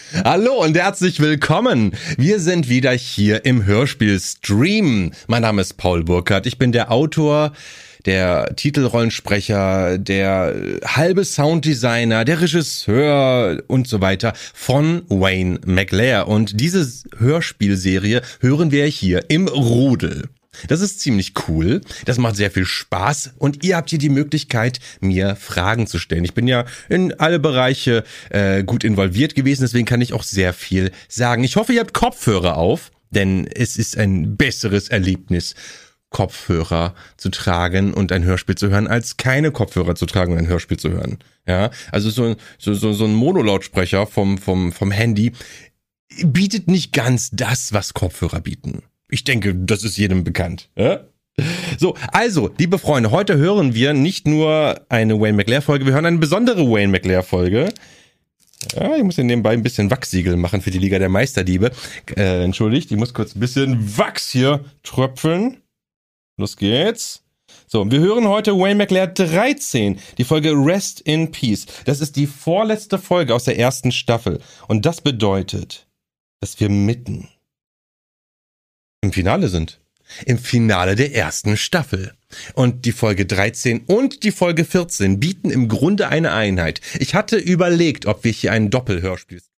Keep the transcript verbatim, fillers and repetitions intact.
Hallo und herzlich willkommen. Wir sind wieder hier im Hörspiel-Stream. Mein Name ist Paul Burkhardt. Ich bin der Autor, der Titelrollensprecher, der halbe Sounddesigner, der Regisseur und so weiter von Wayne McLair. Und diese Hörspielserie hören wir hier im Rudel. Das ist ziemlich cool, das macht sehr viel Spaß und ihr habt hier die Möglichkeit, mir Fragen zu stellen. Ich bin ja in alle Bereiche äh, gut involviert gewesen, deswegen kann ich auch sehr viel sagen. Ich hoffe, ihr habt Kopfhörer auf, denn es ist ein besseres Erlebnis, Kopfhörer zu tragen und ein Hörspiel zu hören, als keine Kopfhörer zu tragen und ein Hörspiel zu hören. Ja, also so, so, so, so ein Monolautsprecher vom, vom, vom Handy bietet nicht ganz das, was Kopfhörer bieten. Ich denke, das ist jedem bekannt. Ja? So, also, liebe Freunde, heute hören wir nicht nur eine Wayne McLair-Folge, wir hören eine besondere Wayne McLair-Folge. Ja, ich muss hier nebenbei ein bisschen Wachssiegel machen für die Liga der Meisterdiebe. Äh, entschuldigt, ich muss kurz ein bisschen Wachs hier tröpfeln. Los geht's. So, wir hören heute Wayne McLair dreizehn, die Folge Rest in Peace. Das ist die vorletzte Folge aus der ersten Staffel. Und das bedeutet, dass wir mitten im Finale sind. Im Finale der ersten Staffel. Und die Folge dreizehn und die Folge vierzehn bieten im Grunde eine Einheit. Ich hatte überlegt, ob wir hier ein Doppelhörspiel